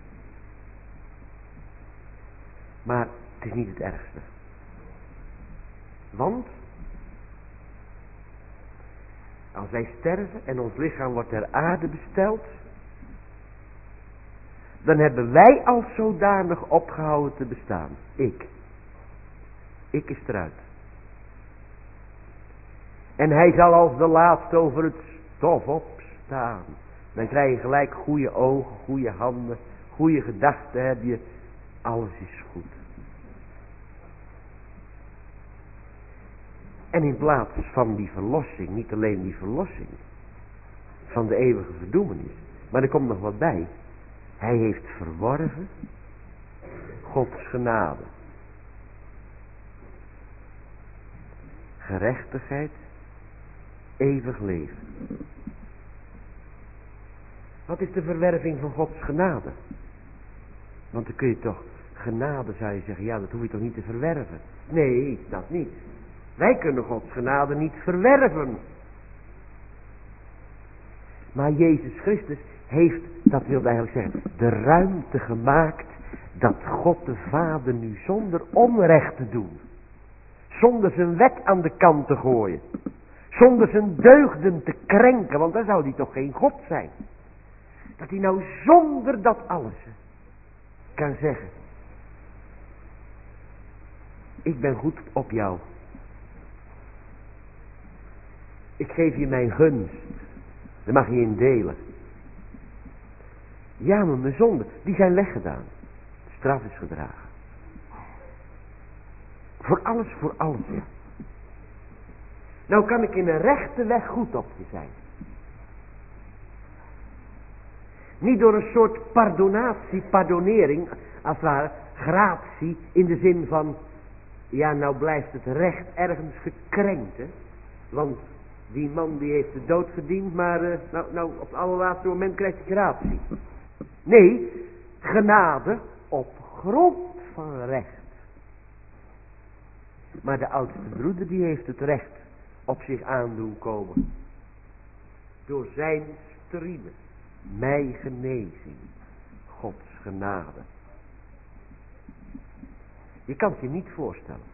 Maar het is niet het ergste. Want als wij sterven en ons lichaam wordt ter aarde besteld, dan hebben wij als zodanig opgehouden te bestaan. Ik is eruit. En hij zal als de laatste over het stof opstaan. Dan krijg je gelijk goede ogen, goede handen, goede gedachten heb je. Alles is goed. En in plaats van die verlossing, niet alleen die verlossing van de eeuwige verdoemenis, maar er komt nog wat bij. Hij heeft verworven Gods genade. Gerechtigheid, eeuwig leven. Wat is de verwerving van Gods genade? Want dan kun je toch, genade zou je zeggen, ja dat hoef je toch niet te verwerven. Nee, dat niet. Wij kunnen Gods genade niet verwerven. Maar Jezus Christus heeft, dat wilde eigenlijk zeggen, de ruimte gemaakt dat God de Vader nu zonder onrecht te doen, zonder zijn wet aan de kant te gooien, zonder zijn deugden te krenken, want dan zou hij toch geen God zijn. Dat hij nou zonder dat alles kan zeggen, ik ben goed op jou. Ik geef je mijn gunst. Daar mag je in delen. Ja, maar mijn zonden, die zijn weggedaan. De straf is gedragen. Voor alles, ja. Nou kan ik in een rechte weg goed op je zijn. Niet door een soort pardonering, als het ware, gratie, in de zin van, ja nou blijft het recht ergens gekrenkt, hè. Want die man die heeft de dood verdiend, maar nou op het allerlaatste moment krijgt hij gratie. Nee, genade op grond van recht. Maar de oudste broeder die heeft het recht op zich aandoen komen. Door zijn striemen, mij genezing, Gods genade. Je kan het je niet voorstellen.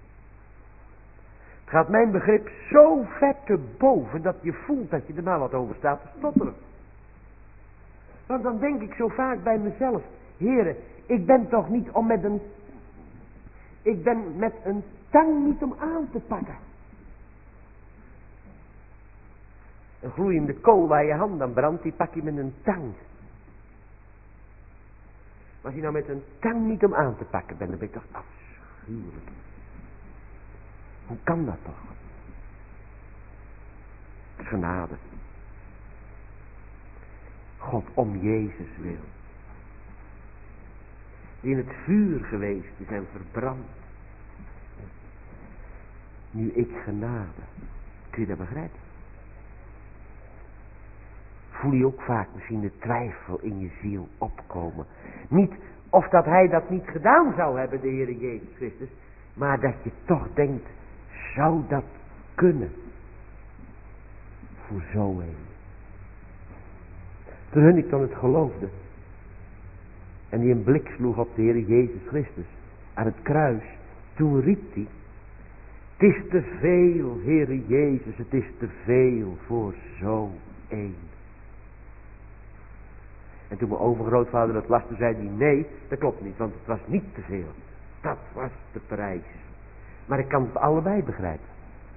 Het gaat mijn begrip zo ver te boven dat je voelt dat je er maar wat over staat te stotteren. Want dan denk ik zo vaak bij mezelf, Heere, ik ben toch niet om met een... Ik ben met een tang niet om aan te pakken. Een gloeiende kool waar je hand aan brandt, die pak je met een tang. Maar als je nou met een tang niet om aan te pakken bent, dan ben je toch afschuwelijk. Hoe kan dat toch? Genade. God om Jezus wil. Die in het vuur geweest is en verbrand. Nu ik genade. Kun je dat begrijpen? Voel je ook vaak misschien de twijfel in je ziel opkomen. Niet of dat hij dat niet gedaan zou hebben, de Heer Jezus Christus. Maar dat je toch denkt, zou dat kunnen? Voor zo een. Toen Huntington het geloofde. En die een blik sloeg op de Heer Jezus Christus. Aan het kruis. Toen riep hij. Het is te veel, Heer Jezus. Het is te veel voor zo een. En toen mijn overgrootvader dat las, toen zei hij, nee, dat klopt niet, want het was niet te veel. Dat was de prijs. Maar ik kan het allebei begrijpen.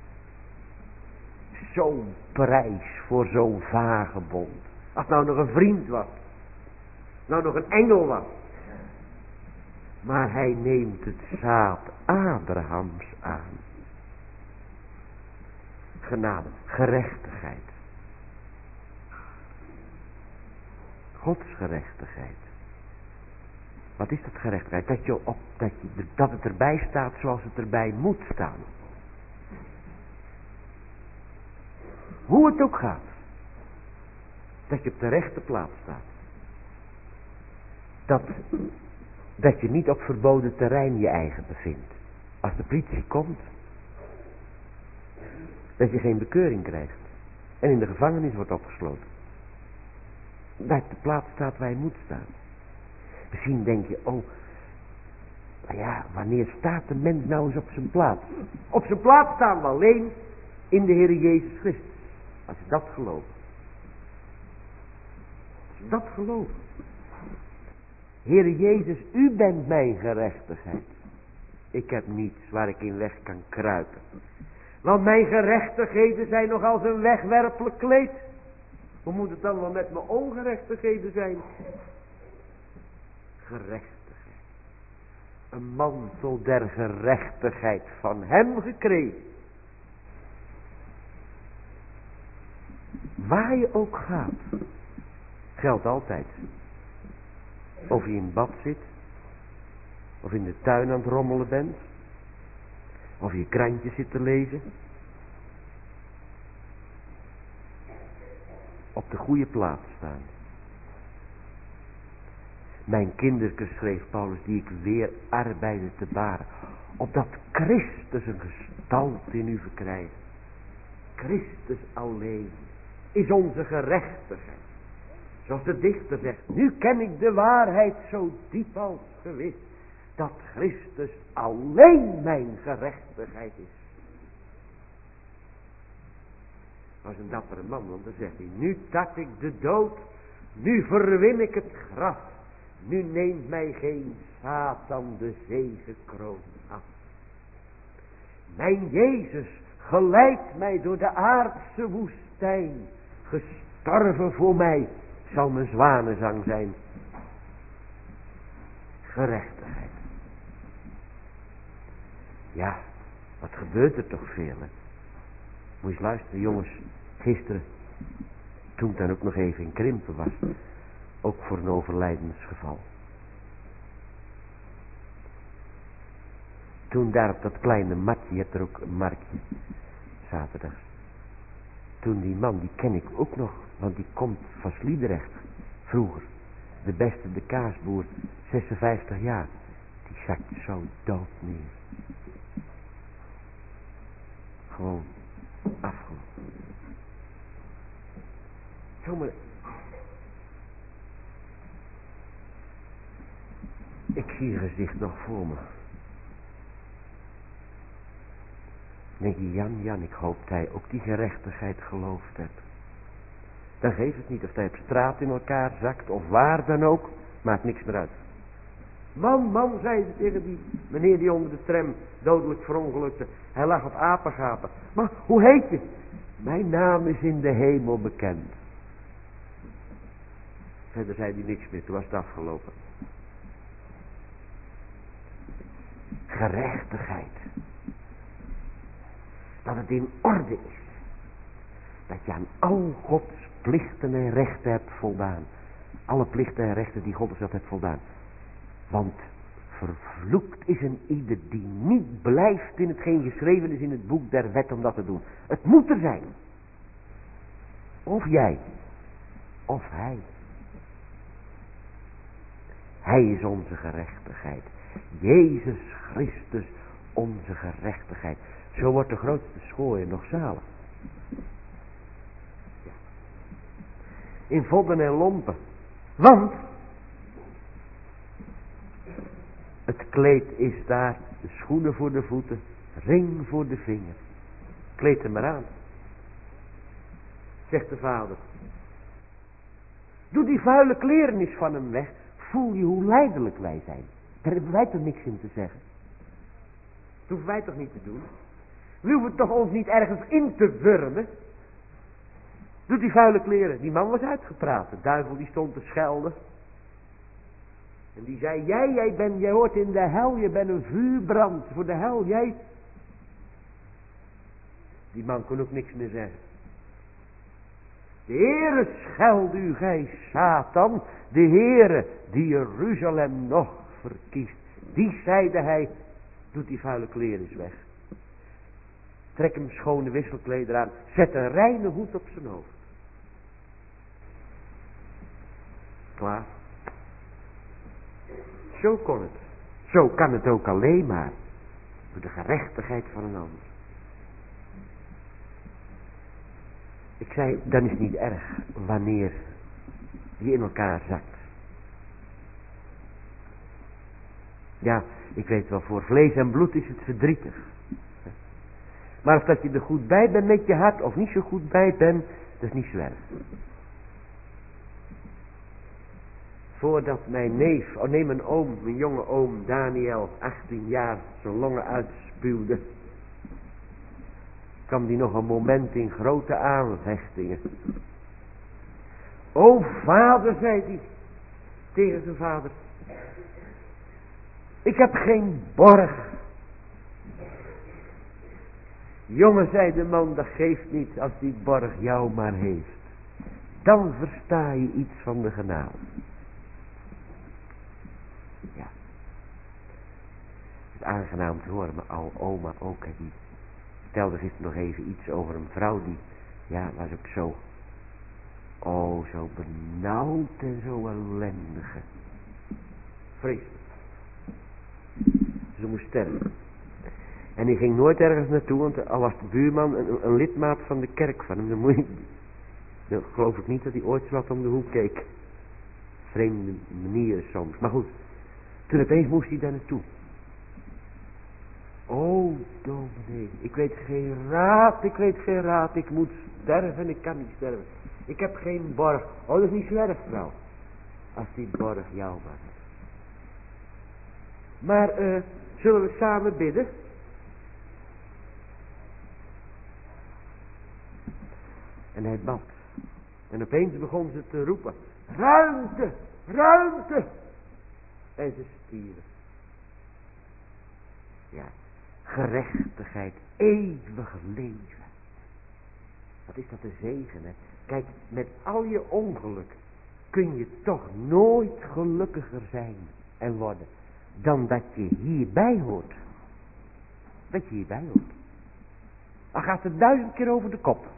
Zo'n prijs voor zo'n vagebond. Als het nou nog een vriend was. Nou nog een engel was. Maar hij neemt het zaad Abrahams aan. Genade, gerechtigheid. Gods gerechtigheid. Wat is dat gerechtigheid? Dat het erbij staat zoals het erbij moet staan. Hoe het ook gaat. Dat je op de rechte plaats staat. Dat je niet op verboden terrein je eigen bevindt. Als de politie komt. Dat je geen bekeuring krijgt. En in de gevangenis wordt opgesloten. Dat je op de plaats staat waar je moet staan. Misschien denk je, nou ja, wanneer staat de mens nou eens op zijn plaats? Op zijn plaats staan we alleen in de Heer Jezus Christus. Als je dat gelooft. Als je dat gelooft. Heer Jezus, u bent mijn gerechtigheid. Ik heb niets waar ik in weg kan kruipen. Want mijn gerechtigheden zijn nog als een wegwerpelijk kleed. Hoe moet het dan wel met mijn ongerechtigheden zijn? Gerechtigheid. Een mantel der gerechtigheid van hem gekregen. Waar je ook gaat. Geldt altijd. Of je in bad zit. Of in de tuin aan het rommelen bent. Of je krantje zit te lezen. Op de goede plaats staan. Mijn kinderke, schreef Paulus, die ik weer arbeidde te baren. Opdat Christus een gestalte in u verkrijgt. Christus alleen is onze gerechtigheid. Zoals de dichter zegt. Nu ken ik de waarheid zo diep als gewis. Dat Christus alleen mijn gerechtigheid is. Dat was een dappere man, want dan zegt hij. Nu tart ik de dood. Nu verwin ik het graf. Nu neemt mij geen Satan de zegekroon af. Mijn Jezus geleidt mij door de aardse woestijn. Gestorven voor mij zal mijn zwanenzang zijn. Gerechtigheid. Ja, wat gebeurt er toch veel, hè? Moet je eens luisteren, jongens. Gisteren, toen het dan ook nog even in Krimpen was. Ook voor een overlijdensgeval. Toen daar op dat kleine matje, je hebt er ook een marktje. Zaterdags. Toen die man, die ken ik ook nog. Want die komt van Sliedrecht. Vroeger. De beste, de kaasboer. 56 jaar. Die zakte zo dood neer. Gewoon afgelopen. Zomaar. Ik zie je gezicht nog voor me. Dan denk je, Jan, ik hoop dat hij ook die gerechtigheid geloofd hebt. Dan geeft het niet of hij op straat in elkaar zakt of waar dan ook. Maakt niks meer uit. Man, zei ze tegen die meneer die onder de tram dodelijk verongelukte. Hij lag op apengapen. Maar hoe heet je? Mijn naam is in de hemel bekend. Verder zei hij niks meer, toen was het afgelopen. Gerechtigheid. Dat het in orde is. Dat je aan al Gods plichten en rechten hebt voldaan. Alle plichten en rechten die God ons hebt voldaan. Want vervloekt is een ieder die niet blijft in hetgeen geschreven is in het boek der wet om dat te doen. Het moet er zijn. Of jij, of hij. Hij is onze gerechtigheid. Jezus Christus onze gerechtigheid. Zo wordt de grootste schooier nog zalig. Ja. In vodden en lompen. Want het kleed is daar, de schoenen voor de voeten, ring voor de vinger. Kleed hem maar aan. Zegt de vader. Doe die vuile kleren eens van hem weg. Voel je hoe lijdelijk wij zijn. Daar hebben wij toch niks in te zeggen. Dat hoeven wij toch niet te doen. We hoeven toch ons niet ergens in te wurmen. Doe die vuile kleren. Die man was uitgepraat. De duivel die stond te schelden. En die zei, jij hoort in de hel, je bent een vuurbrand voor de hel, jij. Die man kon ook niks meer zeggen. De Heere schelde u, gij Satan, de Heere die Jeruzalem nog verkiest. Die zeide hij, doet die vuile kleren eens weg. Trek hem schone wisselkleder aan, zet een reine hoed op zijn hoofd. Klaar. Zo kon het. Zo kan het ook alleen maar. Door de gerechtigheid van een ander. Ik zei, dan is het niet erg wanneer je in elkaar zakt. Ja, ik weet wel, voor vlees en bloed is het verdrietig. Maar of dat je er goed bij bent met je hart of niet zo goed bij bent, dat is niet zo erg. Voordat mijn neef, mijn oom, mijn jonge oom Daniel, 18 jaar, zijn longen uitspuwde, kwam die nog een moment in grote aanvechtingen. O vader, zei hij tegen zijn vader, ik heb geen borg. Jongen, zei de man, dat geeft niet als die borg jou maar heeft. Dan versta je iets van de genade. Ja. Het is aangenaam te horen, maar al oma ook, hè, die vertelde gisteren nog even iets over een vrouw die, ja, was ook zo, zo benauwd en zo ellendig. Vreselijk. Ze moest sterven. En die ging nooit ergens naartoe, want al was de buurman een lidmaat van de kerk van hem, dan geloof ik niet dat hij ooit zo wat om de hoek keek. Vreemde manieren soms. Maar goed, toen opeens moest hij daar naartoe. O, dominee, ik weet geen raad, ik moet sterven, ik kan niet sterven. Ik heb geen borg. Oh, dat is niet zo erg, vrouw. Als die borg jou maar heeft. Maar, zullen we samen bidden? En hij bad. En opeens begon ze te roepen. Ruimte! Ruimte! En ze stierven. Ja, gerechtigheid, eeuwig leven. Wat is dat een zegen, hè? Kijk, met al je ongeluk kun je toch nooit gelukkiger zijn en worden dan dat je hierbij hoort. Dat je hierbij hoort. Al gaat het 1000 keer over de kop.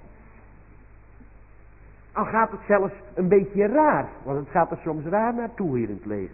Al gaat het zelfs een beetje raar, want het gaat er soms raar naartoe hier in het leven.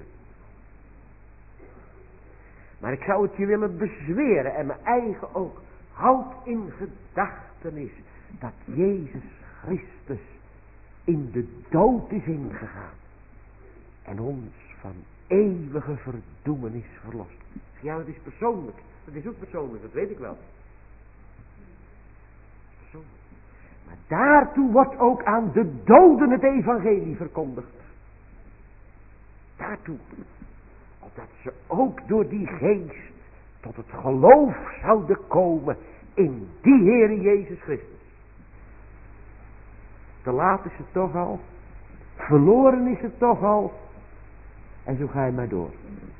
Maar ik zou het je willen bezweren en mijn eigen ook. Houd in gedachtenis dat Jezus Christus in de dood is ingegaan. En ons van eeuwige verdoemenis verlost. Ja, dat is persoonlijk. Dat is ook persoonlijk, dat weet ik wel. Persoonlijk. Maar daartoe wordt ook aan de doden het evangelie verkondigd. Daartoe. opdat ze ook door die geest tot het geloof zouden komen in die Heere Jezus Christus. Te laat is het toch al. Verloren is het toch al. En zo ga je maar door.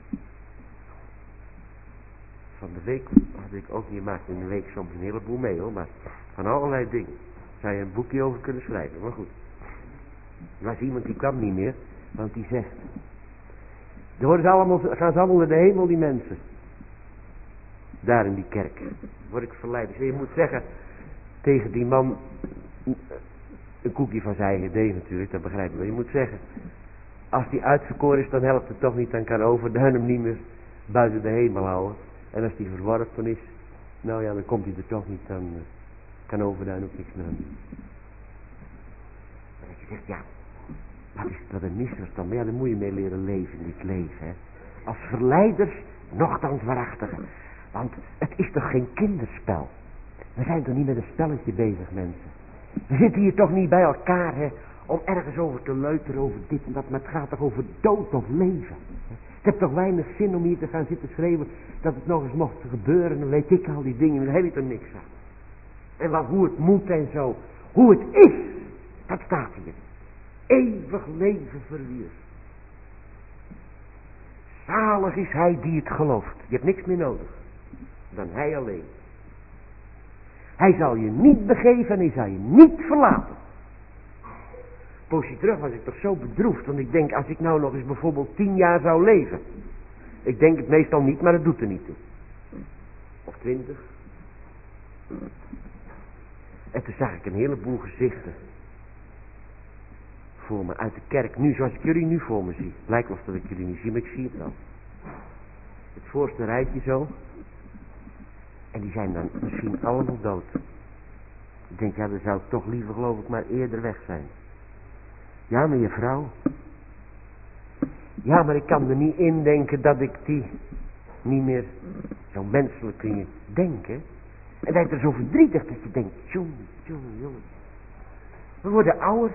Van de week had ik ook, je maakt in de week soms een heleboel mee hoor, maar van allerlei dingen zou je een boekje over kunnen schrijven, maar goed. Er was iemand die kwam niet meer, want die zegt, gaan ze allemaal naar de hemel die mensen. Daar in die kerk. Word ik verleid. Dus je moet zeggen tegen die man, een koekje van zijn eigen idee natuurlijk, dat begrijp ik wel. Je moet zeggen, als die uitverkoren is, dan helpt het toch niet, dan kan Overduin hem niet meer buiten de hemel houden. En als die verworpen is, nou ja, dan komt hij er toch niet, dan kan Overduin ook niks meer aan doen. En dat je zegt, ja, wat een misverstand, maar ja, daar moet je mee leren leven in dit leven, hè. Als verleiders, nochtans waarachtige. Want het is toch geen kinderspel. We zijn toch niet met een spelletje bezig, mensen. We zitten hier toch niet bij elkaar, hè, om ergens over te leuteren, over dit en dat, maar het gaat toch over dood of leven. Het heeft toch weinig zin om hier te gaan zitten schreeuwen dat het nog eens mocht gebeuren, dan weet ik al die dingen, daar heb ik er niks aan. En wat, hoe het moet en zo, hoe het is, dat staat hier. Eeuwig leven verwierf. Zalig is hij die het gelooft. Je hebt niks meer nodig dan hij alleen. Hij zal je niet begeven en hij zal je niet verlaten. Een poosje terug was ik toch zo bedroefd, want ik denk, als ik nou nog eens bijvoorbeeld 10 jaar zou leven. Ik denk het meestal niet, maar dat doet er niet toe. Of 20. En toen zag ik een heleboel gezichten voor me uit de kerk. Nu, zoals ik jullie nu voor me zie. Lijkt wel dat ik jullie niet zie, maar ik zie het wel. Het voorste rijtje zo. En die zijn dan misschien allemaal dood. Ik denk, ja, dan zou ik toch liever, geloof ik, maar eerder weg zijn. Ja, maar je vrouw. Ja, maar ik kan er niet indenken dat ik die niet meer zo menselijk kun je denken. En dan is er zo verdrietig dat je denkt, jongen. We worden ouder.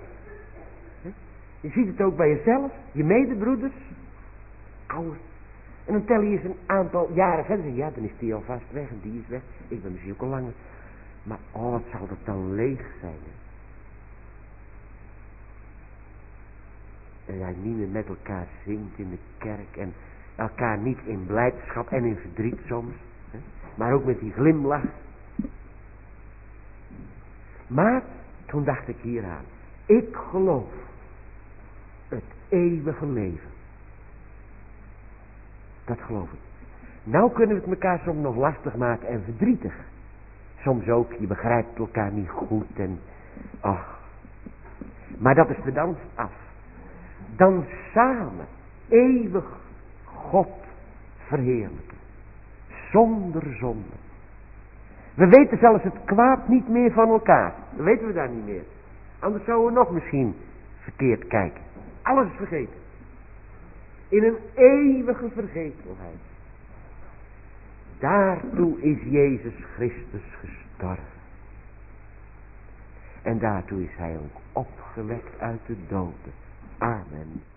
Je ziet het ook bij jezelf, je medebroeders. Ouder. En dan tel je eens een aantal jaren verder. Ja, dan is die alvast weg en die is weg. Ik ben misschien ook al langer. Maar oh, wat zal dat dan leeg zijn. Hè? En jij niet meer met elkaar zingt in de kerk. En elkaar niet in blijdschap en in verdriet soms. Hè? Maar ook met die glimlach. Maar toen dacht ik hieraan. Ik geloof het eeuwige leven. Dat geloof ik. Nou kunnen we het elkaar soms nog lastig maken en verdrietig. Soms ook, je begrijpt elkaar niet goed en ach. Maar dat is de dans af. Dan samen eeuwig God verheerlijken. Zonder zonde. We weten zelfs het kwaad niet meer van elkaar. Dat weten we daar niet meer. Anders zouden we nog misschien verkeerd kijken. Alles is vergeten. In een eeuwige vergetelheid. Daartoe is Jezus Christus gestorven. En daartoe is hij ook opgewekt uit de doden. Amen.